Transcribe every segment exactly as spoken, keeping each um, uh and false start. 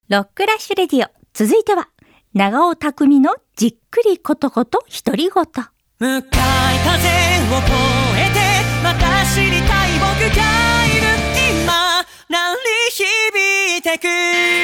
ロックラッシュレディオ、続いては長尾匠のじっくりことこと独り言。 向かい風を越えてまた知りたい僕がいる今鳴り響いてく。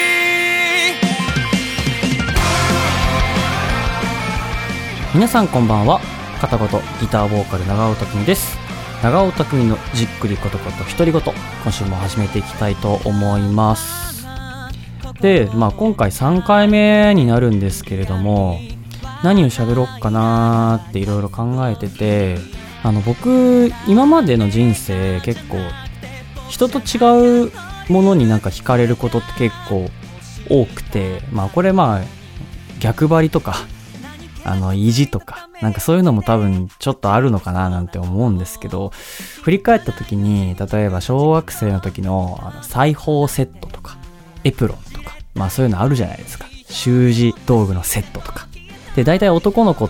皆さんこんばんは。片言ギターボーカル長尾匠です。長尾匠のじっくりことこと独り言、今週も始めていきたいと思います。で、まあ今回さんかいめになるんですけれども、何を喋ろうかなーっていろいろ考えてて、あの僕今までの人生結構人と違うものになんか惹かれることって結構多くて、まあこれまあ逆張りとかあの意地とかなんかそういうのも多分ちょっとあるのかななんて思うんですけど、振り返った時に例えば小学生の時のあの裁縫セットとかエプロンとか、まあそういうのあるじゃないですか。習字道具のセットとかで、大体男の子って、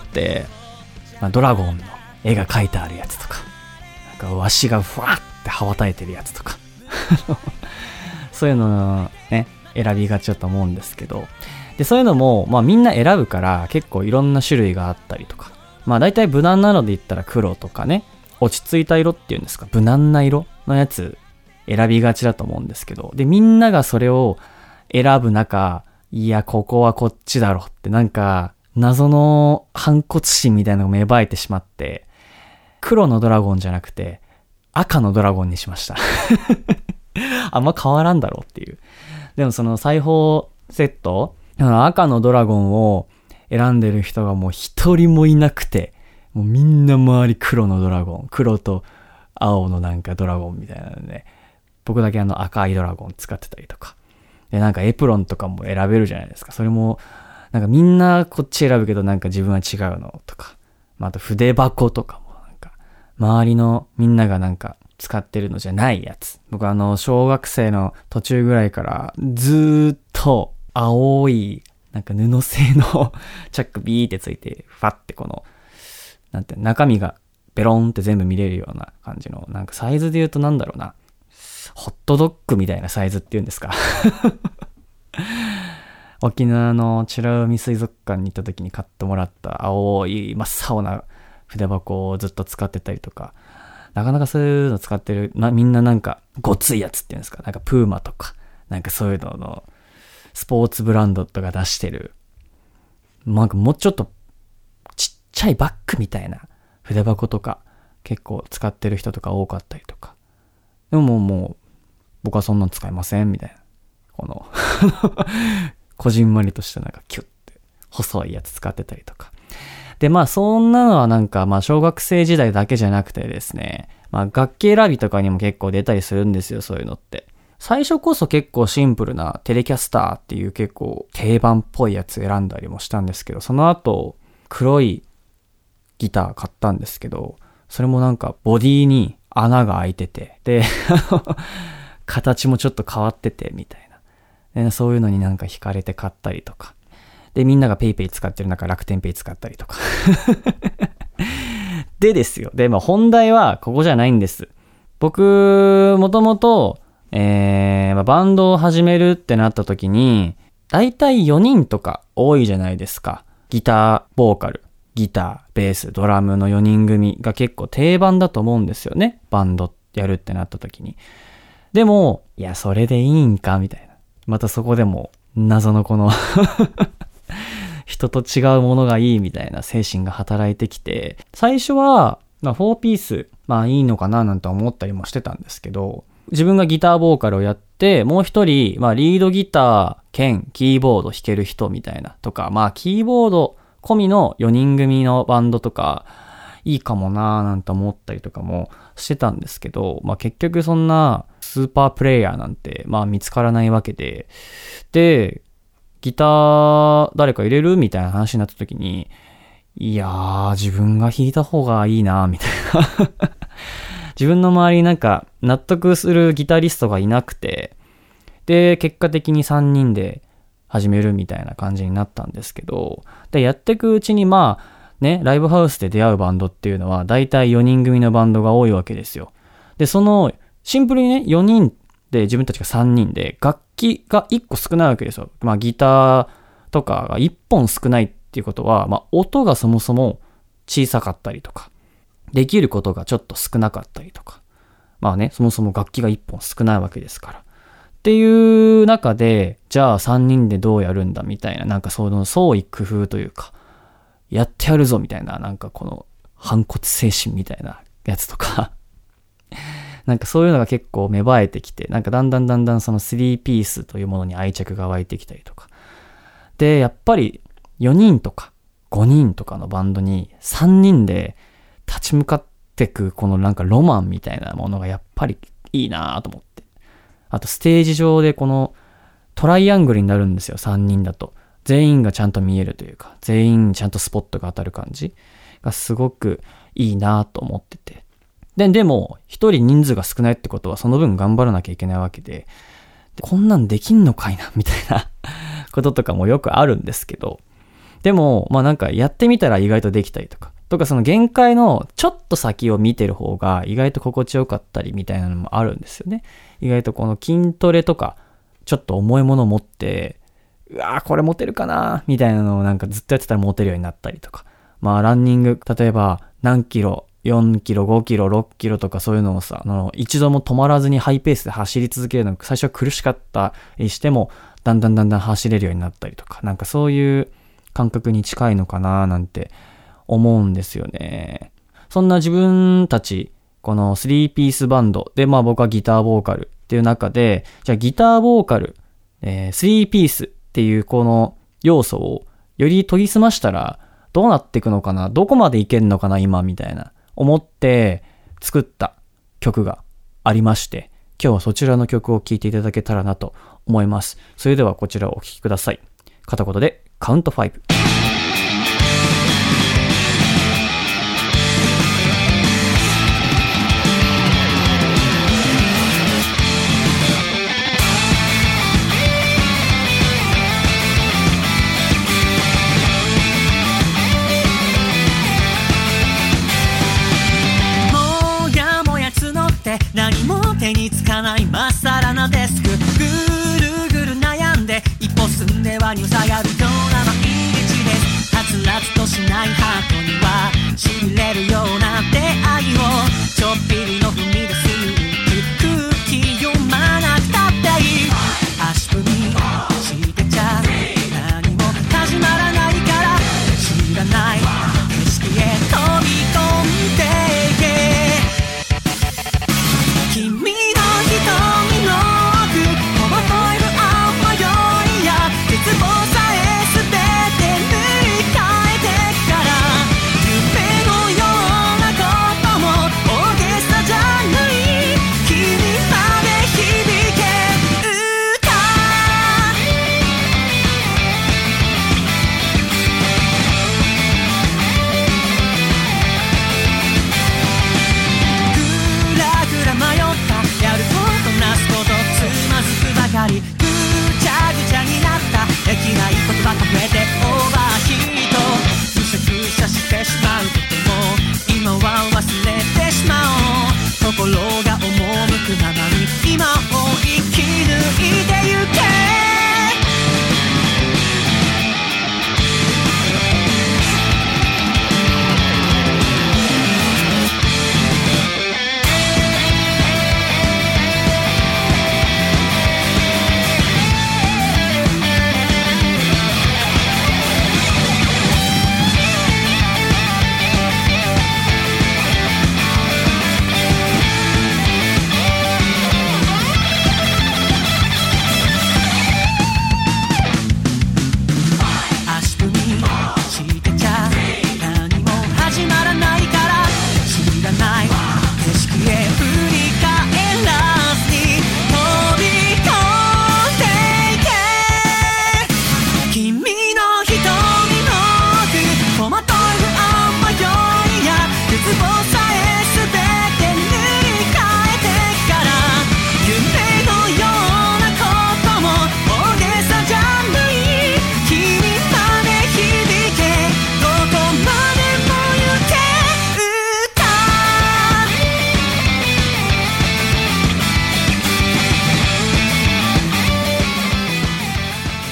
まあ、ドラゴンの絵が描いてあるやつとか、なんかわしがふわって羽ばたいてるやつとかそういうのね選びがちだと思うんですけど、でそういうのもまあみんな選ぶから結構いろんな種類があったりとか、まあ大体無難なので言ったら黒とかね、落ち着いた色っていうんですか、無難な色のやつ選びがちだと思うんですけど、でみんながそれを選ぶ中、いやここはこっちだろってなんか謎の反骨心みたいなのが芽生えてしまって、黒のドラゴンじゃなくて赤のドラゴンにしましたあんま変わらんだろうっていう。でもその裁縫セット、赤のドラゴンを選んでる人がもう一人もいなくて、もうみんな周り黒のドラゴン、黒と青のなんかドラゴンみたいなので、僕だけあの赤いドラゴン使ってたりとかで、なんかエプロンとかも選べるじゃないですか。それもなんかみんなこっち選ぶけどなんか自分は違うのとか、まあ、あと筆箱とかもなんか周りのみんながなんか使ってるのじゃないやつ。僕あの小学生の途中ぐらいからずーっと青いなんか布製のチャックビーってついて、ファってこのなんて中身がベロンって全部見れるような感じの、なんかサイズで言うとなんだろうな、ホットドッグみたいなサイズっていうんですか沖縄の美ら海水族館に行った時に買ってもらった青い真っ青な筆箱をずっと使ってたりとか、なかなかそういうの使ってる、ま、みんななんかごついやつっていうんですか、なんかプーマとかなんかそういうののスポーツブランドとか出してる、なんかもうちょっとちっちゃいバッグみたいな筆箱とか結構使ってる人とか多かったりとか。でももう、もう僕はそんなの使いませんみたいな、このこじんまりとしたなんかキュッて細いやつ使ってたりとかで、まあそんなのはなんかまあ小学生時代だけじゃなくてですね、まあ楽器選びとかにも結構出たりするんですよ、そういうのって。最初こそ結構シンプルなテレキャスターっていう結構定番っぽいやつ選んだりもしたんですけど、その後黒いギター買ったんですけど、それもなんかボディに穴が開いてて、で形もちょっと変わっててみたいな、でそういうのになんか惹かれて買ったりとかで、みんながペイペイ使ってる中楽天ペイ使ったりとかでですよ。でまあ本題はここじゃないんです。僕もともとえーまあ、バンドを始めるってなった時にだいたいよにんとか多いじゃないですか。ギターボーカル、ギターベースドラムのよにん組が結構定番だと思うんですよね、バンドやるってなった時に。でもいやそれでいいんかみたいな、またそこでも謎のこの人と違うものがいいみたいな精神が働いてきて、最初はまあよんピースまあいいのかななんて思ったりもしてたんですけど、自分がギターボーカルをやって、もう一人、まあリードギター兼キーボード弾ける人みたいなとか、まあキーボード込みのよにん組のバンドとか、いいかもなーなんて思ったりとかもしてたんですけど、まあ結局そんなスーパープレイヤーなんて、まあ見つからないわけで、で、ギター誰か入れるみたいな話になった時に、いやー自分が弾いた方がいいなーみたいな。自分の周りになんか納得するギタリストがいなくて、で結果的にさんにんで始めるみたいな感じになったんですけど、でやっていくうちにまあね、ライブハウスで出会うバンドっていうのはだいたいよにん組のバンドが多いわけですよ。でそのシンプルにねよにんで自分たちがさんにんで楽器がいっこ少ないわけですよ。まあギターとかがいっぽん少ないっていうことは、まあ音がそもそも小さかったりとか、できることがちょっと少なかったりとか、まあね、そもそも楽器がいっぽん少ないわけですから。っていう中で、じゃあさんにんでどうやるんだみたいな、なんかその創意工夫というか、やってやるぞみたいな、なんかこの反骨精神みたいなやつとか、なんかそういうのが結構芽生えてきて、なんかだんだんだんだんそのスリーピースというものに愛着が湧いてきたりとか。で、やっぱりよにんとかごにんとかのバンドにさんにんで立ち向かってくこのなんかロマンみたいなものがやっぱりいいなと思って。あとステージ上でこのトライアングルになるんですよ、さんにんだと。全員がちゃんと見えるというか、全員にちゃんとスポットが当たる感じがすごくいいなと思ってて。で、でも、一人人数が少ないってことはその分頑張らなきゃいけないわけで、でこんなんできんのかいな、みたいなこととかもよくあるんですけど、でも、まあなんかやってみたら意外とできたりとか、とかその限界のちょっと先を見てる方が意外と心地よかったりみたいなのもあるんですよね。意外とこの筋トレとか、ちょっと重いものを持って、うわーこれ持てるかなみたいなのをなんかずっとやってたら持てるようになったりとか。まあランニング、例えば何キロ、よんキロ、ごキロ、ろっキロとかそういうのをさ、あの、一度も止まらずにハイペースで走り続けるのが最初は苦しかったりしても、だんだんだんだん走れるようになったりとか、なんかそういう感覚に近いのかななんて思うんですよね。そんな自分たち、このスリーピースバンドで、まあ僕はギターボーカルっていう中で、じゃあギターボーカル、えー、スリーピースっていうこの要素をより研ぎ澄ましたらどうなっていくのかな、どこまでいけんのかな今みたいな思って作った曲がありまして、今日はそちらの曲を聴いていただけたらなと思います。それではこちらをお聴きください。片言でカウントファイブ。 何も手につかないまっさらなデスク、ぐるぐる悩んで一歩進んではに下がるような毎日です。はつらつとしないハートにはしびれるような出会いを、ちょっぴりの踏み出す勇気、空気読まなくたっていい、足踏みしてちゃ何も始まらないから、知らない景色へ飛び込んでいけ、君の瞳の奥、こぼこえる青迷いや絶望さえ全て塗り替えてから、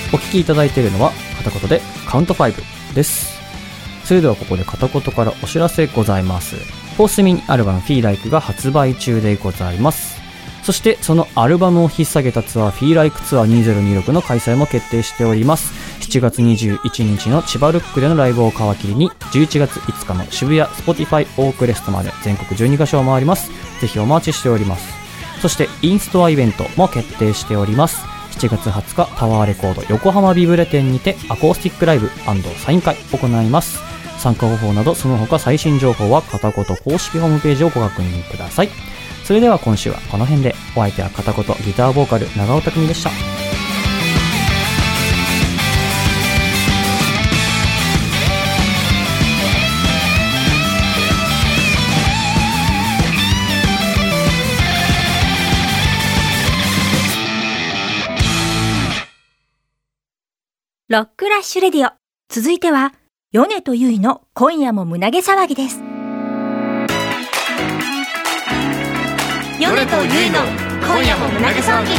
お聞きいただいているのは片言でカウントファイブです。それではここで片言からお知らせございます。フォースミニアルバム Feel Like が発売中でございます。そしてそのアルバムを引っ提げたツアー Feel Like ツアーにせんにじゅうろくの開催も決定しております。しちがつにじゅういちにちの千葉ルックでのライブを皮切りにじゅういちがついつかの渋谷 Spotify オークレストまで全国じゅうにかしょを回ります。ぜひお待ちしております。そしてインストアイベントも決定しております。しちがつはつかタワーレコード横浜ビブレ店にてアコースティックライブ&サイン会を行います。参加方法などその他最新情報は片言公式ホームページをご確認ください。それでは今週はこの辺で。お相手は片言ギターボーカル長尾匠でした。 ロックラッシュレディオ。続いては米とゆいの今夜も胸毛騒ぎです。米とゆいの今夜も胸毛騒ぎ。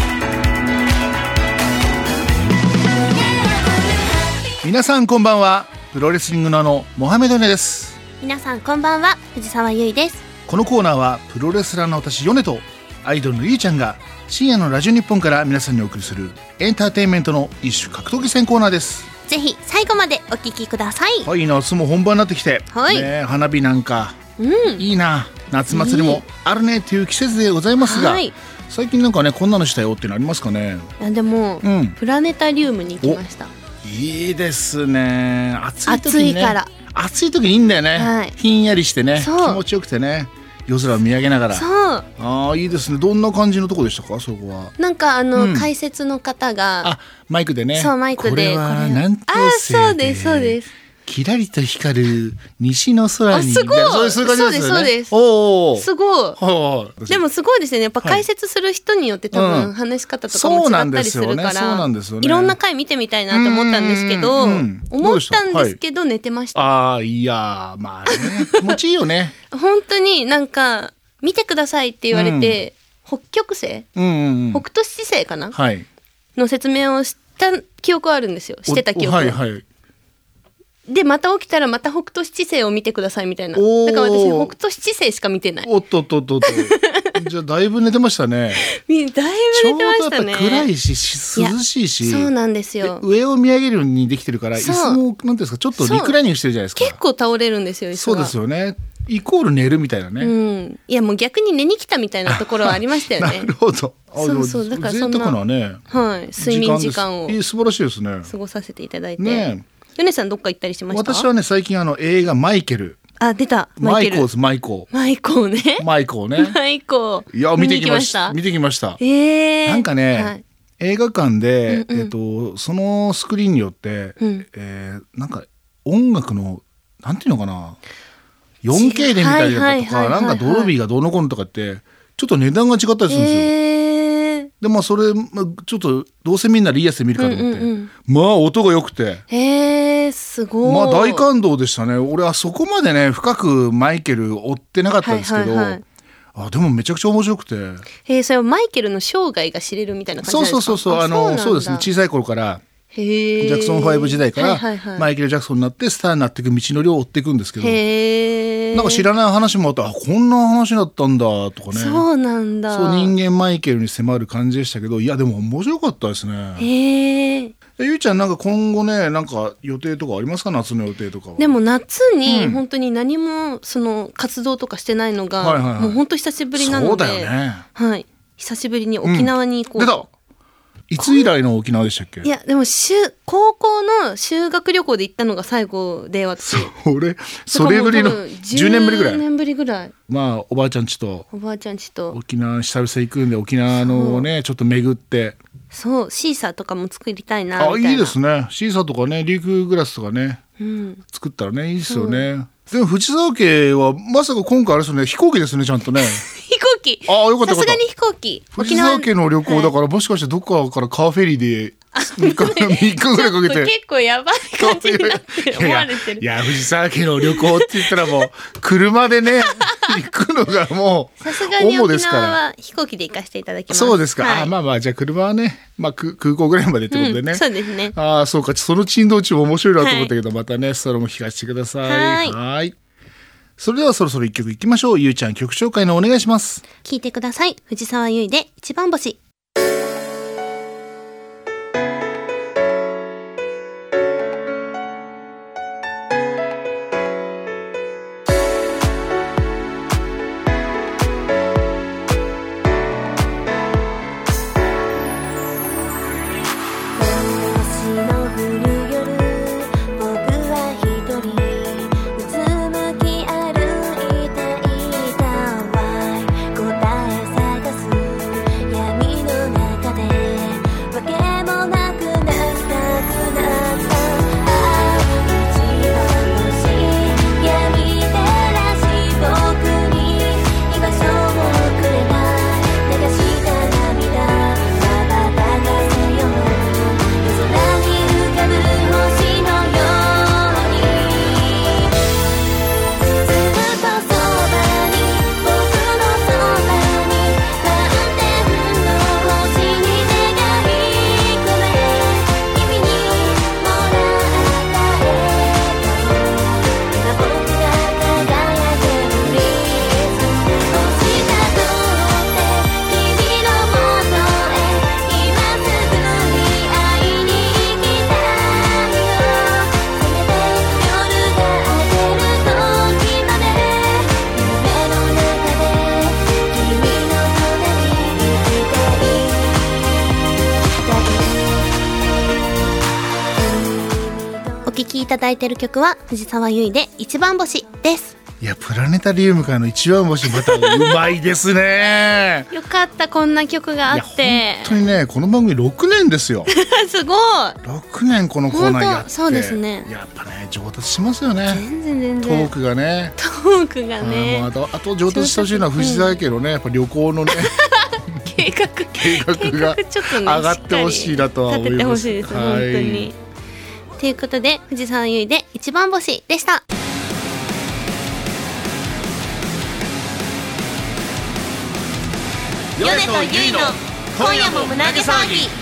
皆さんこんばんは。プロレスリングのあのモハメドネです。 皆さんこんばんは。藤沢優衣です。 このコーナーはプロレスラーの私米とアイドルのゆいちゃんが深夜のラジオ日本から皆さんにお送りするエンターテインメントの一種格闘技戦コーナーです。 ぜひ最後までお聞きください。 はい、夏も本番になってきて、 はい、 ね、花火なんか、 うん、 いいな。夏祭りもあるねっていう季節でございますが、はい、最近なんかねこんなのしたよっていうのありますかね。 いやでも、うん、プラネタリウムに行きました。 いいですね。暑い時にね、 暑いから暑い時にいいんだよね、はい、ひんやりしてね気持ちよくてね夜空を見上げながら。 そう、 ああいいですね。どんな感じのとこでしたかそこは。 なんかあの、うん、解説の方があマイクでね。 そうマイクでこれはなんてあそうですそうですキラリと光る西の空に。 あすごい。 そういう感じですよね。 そうです。 おーすごい。 おーでもすごいですよね。やっぱ解説する人によって多分話し方とかも違ったりするから、 そうなんですよね。 いろんな回見てみたいなと思ったんですけど、思ったんですけど寝てました。 ああいやまあね気持ちいいよね。 本当になんか見てくださいって言われて、北極星、北斗七星かなの説明をした記憶はあるんですよ。してた記憶。はいはい。でまた起きたらまた北斗七星を見てくださいみたいな。だから私北斗七星しか見てない。 おっとっとっとっとじゃあだいぶ寝てましたね。 だいぶ寝てましたね。 ちょうどやっぱ暗いし涼しいし。 そうなんですよ。 上を見上げるようにできてるから椅子もなんていうんですかちょっとリクライニングしてるじゃないですか。 結構倒れるんですよ椅子は。 そうですよね。イコール寝るみたいなね、うん、いやもう逆に寝に来たみたいなところはありましたよね。 なるほど。 そうそうだからそんな、 な、ね、 はい、睡眠時間を素晴らしいですね。 過ごさせていただいて、ね、米さんどっか行ったりしました？ 私はね最近あの映画マイケル。 あ出たマイコーズマイコーマイコーねマイコーねマイコーいや見てきました見てきました。 えー、 なんかね、はい、映画館で、 うんうん、 えっと、そのスクリーンによって、うんえー、なんか音楽のなんていうのかなよんケー で見たりだとかなんかドルビーがどうのこうのとかってちょっと値段が違ったりするんですよ、えー、でまあそれ、まあ、ちょっとどうせみんなリアスで見るかと思って、うんうんうん、まあ音が良くてへーすごいまあ大感動でしたね。俺はそこまでね深くマイケル追ってなかったんですけど、はいはいはい、あでもめちゃくちゃ面白くてへーそれはマイケルの生涯が知れるみたいな感じなんですか？ そうそうそうそうあのそうですね小さい頃からジャクソンファイブ時代から、はいはいはい、マイケル・ジャクソンになってスターになっていく道のりを追っていくんですけどへなんか知らない話もあってあこんな話だったんだとかねそうなんだそう人間マイケルに迫る感じでしたけどいやでも面白かったですね。 へーゆうちゃんなんか今後ねなんか予定とかありますか？夏の予定とかは。 でも夏に本当に何もその活動とかしてないのが、うんはいはいはい、もう本当久しぶりなのでそうだよね、 はい、久しぶりに沖縄に行こう、 うん、出たいつ以来の沖縄でしたっけ？ いやでも高校の修学旅行で行ったのが最後で私それそれぶりのじゅうねんぶりぐらいじゅうねんぶりぐらいまあおばあちゃん家とおばあちゃん家と沖縄久々行くんで沖縄のねちょっと巡ってそうシーサーとかも作りたいなみたいな。 あいいですねシーサーとかねリークグラスとかね、うん、作ったらねいいですよね。でも藤沢家はまさか今回あれですね飛行機ですねちゃんとね飛行機あよかったよかったさすがに飛行機藤沢家の旅行だから、はい、もしかしてどっかからカーフェリーでみっかぐらいかけて結構やばい感じになって思われてる。 いやいや藤沢家の旅行って言ったらもう車でね行くのがもうさすがに沖縄は飛行機で行かせていただきます。 そうですか、 はい、 あまあまあじゃあ車はね、まあ、空港ぐらいまでってことでね、 うん、そうですね。 あそうか、その珍道中も面白いなと思ったけど、はい、またねそれも聞かせてください。 はいはい、それではそろそろ一曲いきましょう。ゆうちゃん曲紹介のお願いします。 聞いてください。藤沢優衣で一番星。いただいている曲は藤沢優衣で一番星です。 いやプラネタリウムからの一番星またうまいですねよかった、こんな曲があって。 本当にねこの番組ろくねんですよすごいろくねんこのコーナーやって。 そうですね、 やっぱね上達しますよね。 全然全然トークがねトークがねあ, あ, とあと上達してほしいのは藤沢家のねやっぱ旅行のね計画計画が上がってほしいなとは思います。 立ててほしいです、 はい、 本当に。ということで藤沢優衣で一番星でした。 米とゆいの今夜も胸毛騒ぎ。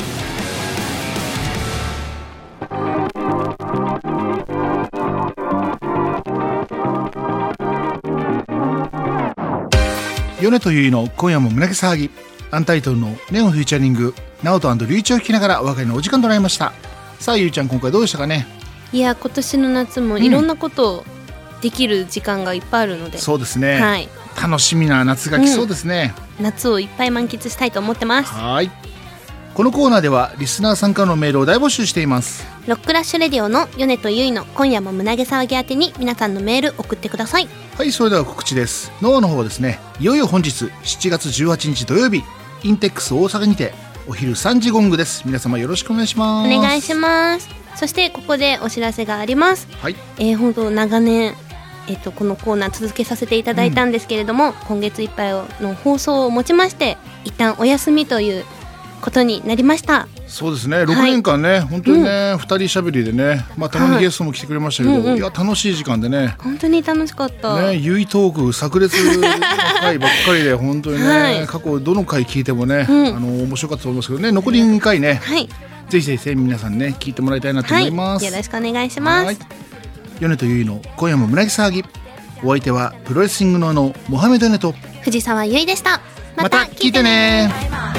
米とゆいの今夜も胸毛騒ぎ、アンタイトルのネオンフューチャリング直人&リュウチを聞きながらお別れのお時間となりました。さあゆいちゃん今回どうでしたかね。 いや今年の夏もいろんなことをできる時間がいっぱいあるので、うん、 そうですね、 はい、 楽しみな夏が来そうですね、 うん、夏をいっぱい満喫したいと思ってます。 はい、このコーナーではリスナーさんからのメールを大募集しています。 ロックラッシュレディオの米とゆいの今夜も胸毛騒ぎ宛てに皆さんのメール送ってください。 はい、それでは告知です。ノアの方ですね、いよいよ本日しちがつじゅうはちにち土曜日インテックス大阪にてお昼さんじゴングです。皆様よろしくお願いします。 お願いします。そしてここでお知らせがあります。 はい、 えー、本当長年、えー、とこのコーナー続けさせていただいたんですけれども、うん、今月いっぱいの放送をもちまして一旦お休みということになりました。 そうですね、ろくねんかんね、はい、本当にね、うん、ふたりしゃべりでね、まあ、たまにゲストも来てくれましたけど、はい、うんうん、いや楽しい時間でね、 本当に楽しかった、 ね、ゆいトーク炸裂の回ばっかりで本当にね、はい、過去どの回聞いてもね、うん、あの面白かったと思いますけどね、残りにかいね、はい、ぜひぜひ皆さんね聞いてもらいたいなと思います、 はい、よろしくお願いします。はい、 米とゆいの今夜も胸毛騒ぎ、お相手はプロレスリングのあのモハメドネと藤沢優衣でした。 また聞いてね。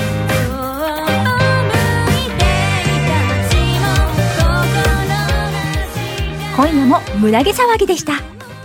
今夜も胸毛騒ぎでした。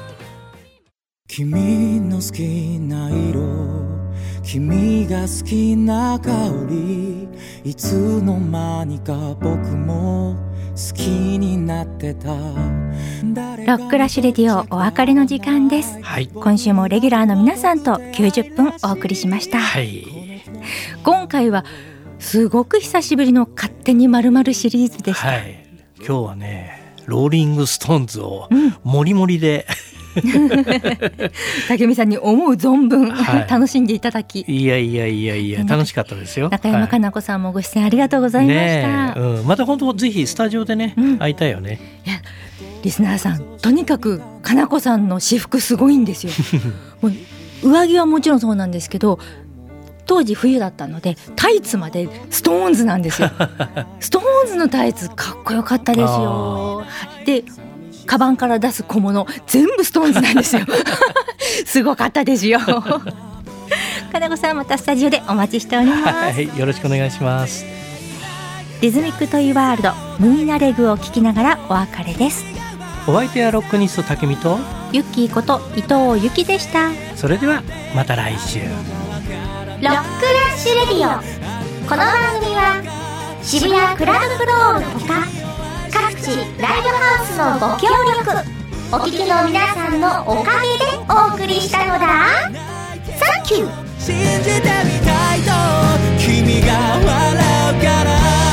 君の好きな色、君が好きな香り、いつの間にか僕も好きになってた。ロックラッシュレディオお別れの時間です、はい、今週もレギュラーの皆さんときゅうじゅっぷんお送りしました、はい、今回はすごく久しぶりの勝手に〇〇シリーズでした、はい、 今日はねローリングストーンズをもりもりで、うん、 武見さんに思う存分、はい、楽しんでいただき、 いやいやいやいや楽しかったですよ。 中山かな子さんもご出演ありがとうございました、 ね、うん、また本当ぜひスタジオでね、うん、会いたいよね。 いやリスナーさんとにかくかな子さんの私服すごいんですよもう上着はもちろんそうなんですけど、当時冬だったのでタイツまでストーンズなんですよストーンズのタイツかっこよかったですよ。でカバンから出す小物全部ストーンズなんですよすごかったですよ金子さん、またスタジオでお待ちしております。 はい、よろしくお願いします。 リズミックトイワールドムイナレグを聞きながらお別れです。 お相手はロックニストタケミとユッキーこと伊藤由紀でした。 それではまた来週。 ロックラッシュレディオ。この番組は渋谷クラブフロールほか各地ライブハウスのご協力、お聞きの皆さんのおかげでお送りしたのだ。サンキュー。 信じてみたいと君が笑うから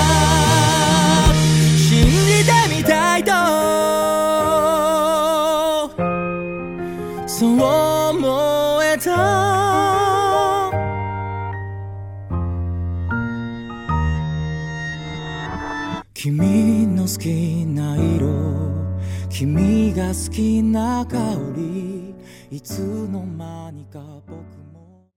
信じてみたいとそう思えた。君の好きな色、君が好きな香り、いつの間にか僕も